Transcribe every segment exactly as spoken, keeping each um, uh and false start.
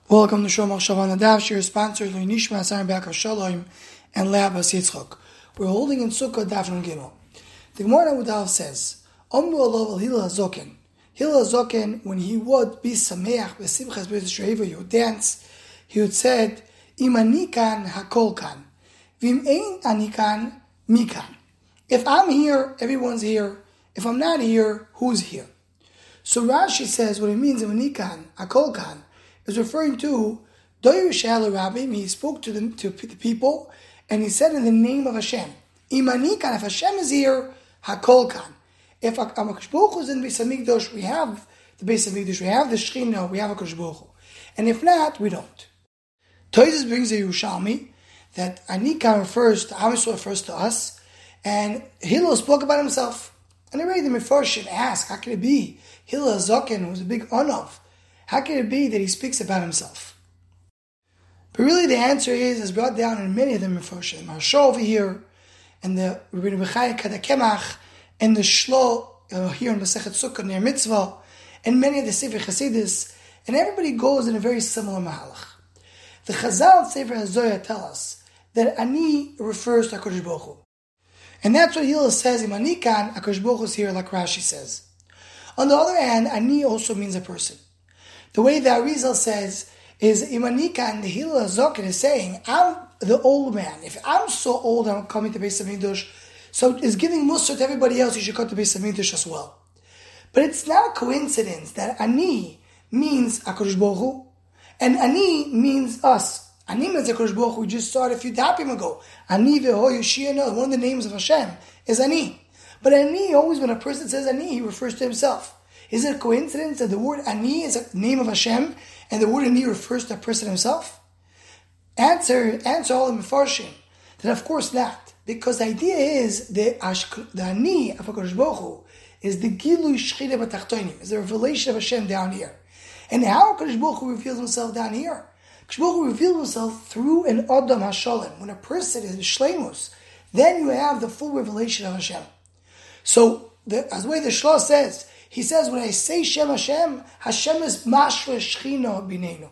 Welcome to Shomach Shavana Dav. Your sponsor Nishma Asarim Be'akav Shalom and Le'abas Yitzchok. We're holding in Sukkah Daf Nun Gimel. The Gemara Nahudal says, Omru Alav Hillel HaZoken. Hillel HaZoken, when he would be sameach besimchas b'yis shreiva, he would dance. He would say, Im anikan hakol kan, v'im ein anikan mikan. If I'm here, everyone's here. If I'm not here, who's here? So Rashi says what it means Im anikan hakol kan is referring to Doyer Shal Rabbi. He spoke to the to the people, and he said in the name of Hashem, Imani kan. If Hashem is here, Hakol kan. If Hakadosh Baruch Hu is in Beis Hamikdash, we have the Beis Hamikdash, we have the Shechina, we have Hakadosh Baruch Hu. And if not, we don't. Tosfos brings a Yerushalmi that Anikan refers to Am Yisrael, refers to us, and Hillel spoke about himself. And already the Mefarshim ask, how can it be Hillel HaZoken, who was a big Onav? How can it be that he speaks about himself? But really the answer is, as brought down in many of the Mefarshim, Maharsha over here, and the Rabbi Bechai Kadakemach, and the Shlo uh, here in Masechet Sukkah near Mitzvah, and many of the Sefer Chasidus, and everybody goes in a very similar mahalach. The Chazal Sefer HaZoyah tell us that Ani refers to HaKadosh Baruch Hu. And that's what Hillel says, Im Ani kan, HaKadosh Baruch Hu is here, like Rashi says. On the other hand, Ani also means a person. The way the Arizal says is, Im Ani kan, the Hillel HaZoken is saying, I'm the old man. If I'm so old, I'm coming to Beis Hamikdash, so it's giving Musar to everybody else, you should come to Beis Hamikdash as well. But it's not a coincidence that Ani means HaKadosh Baruch Hu, and Ani means us. Ani means HaKadosh Baruch Hu. We just saw it a few dapim ago. Ani ve'ho Yoshiyano, one of the names of Hashem is Ani. But Ani, always when a person says Ani, he refers to himself. Is it a coincidence that the word Ani is a name of Hashem, and the word Ani refers to a person himself? Answer, answer all the Mefarshim that of course not. Because the idea is the, the Ani of HaKadosh Baruch Hu is the Gilui Shechina B'Tachtonim, is the revelation of Hashem down here. And how HaKadosh Baruch Hu reveals himself down here? HaKadosh Baruch Hu reveals himself through an Adam HaShalom. When a person is Shleimus, then you have the full revelation of Hashem. So, the, as the way the Shloh says, he says, when I say Shem Hashem, Hashem is Mashra Shechina B'Neinu.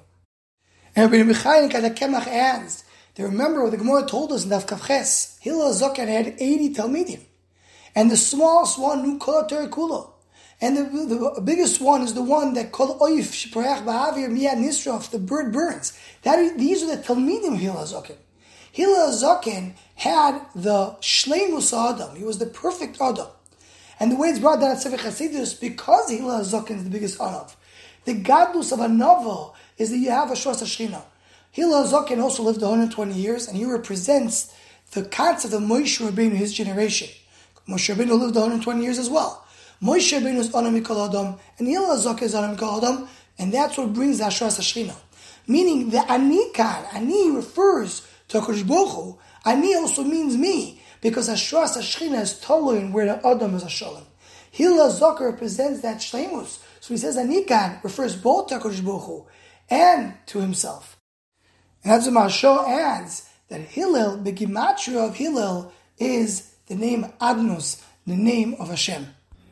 And Rabbi Michael Kadakemach adds, they remember what the Gemara told us in Daf Kavches. Hillel HaZoken had eighty Talmidim. And the smallest one knew Kol HaTorah Kulo. And the, the, the biggest one is the one that called Oyif Sh'Parech Ba'avir Miyad Nisrof, the bird burns. That is, these are the Talmidim of Hillel HaZoken. Hillel HaZoken had the Shleimus Adam. He was the perfect Adam. And the way it's brought down at Sefer Chasidus, because Hillel HaZoken is the biggest Anav, the Gadlus of a novel is that you have a Shras HaShechina. Hillel HaZoken also lived one hundred twenty years, and he represents the concept of Moshe Rabbeinu, his generation. Moshe Rabbeinu lived one hundred twenty years as well. Moshe Rabbeinu is Anam Mikol Adam, and Hillel HaZoken is Anam Mikol Adam, and that's what brings the Ashras HaShechina. Meaning, the Ani kan, Ani refers to HaKadosh Baruch Hu. Ani also means me, because Ashras HaShechina is Toloi, where the Adam is Hashalom. Hillel HaZoken represents that Shleimus. So he says Ani kan refers both to HaKadosh Baruch Hu and to himself. And that's what Maharsha adds, that Hillel, the Gematria of Hillel, is the name Adnos, the name of Hashem.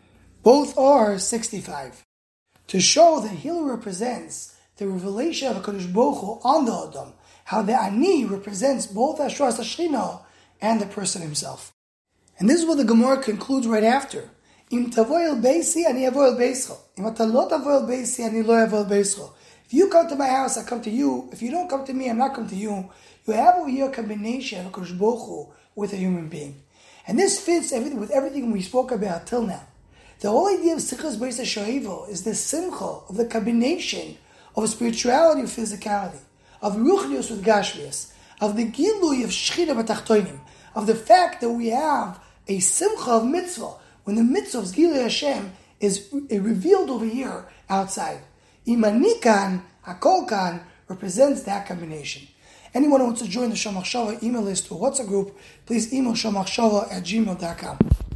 Both are sixty-five. To show that Hillel represents the revelation of HaKadosh Baruch Hu on the Adam, how the Ani represents both Ashras HaShechina and the person himself. And this is what the Gemara concludes right after. Im tavoy el beisi, ani avoy el beischo. Im ata lo tavoy el beisi, ani lo avoy el beischo. If you come to my house, I come to you. If you don't come to me, I'm not come to you. You have over here a combination of HaKadosh Baruch Hu with a human being. And this fits everything with everything we spoke about till now. The whole idea of Sichos Beis HaShoivo is the simcha of the combination of spirituality with physicality, of ruchnius with gashmius, of the gilui of Shechina B'Tachtonim, of the fact that we have a simcha of mitzvah, when the mitzvah of Gilui Hashem is revealed over here outside. Im Ani kan, HaKol kan represents that combination. Anyone who wants to join the Shomach Shava email list or WhatsApp group, please email shomachshava at gmail dot com.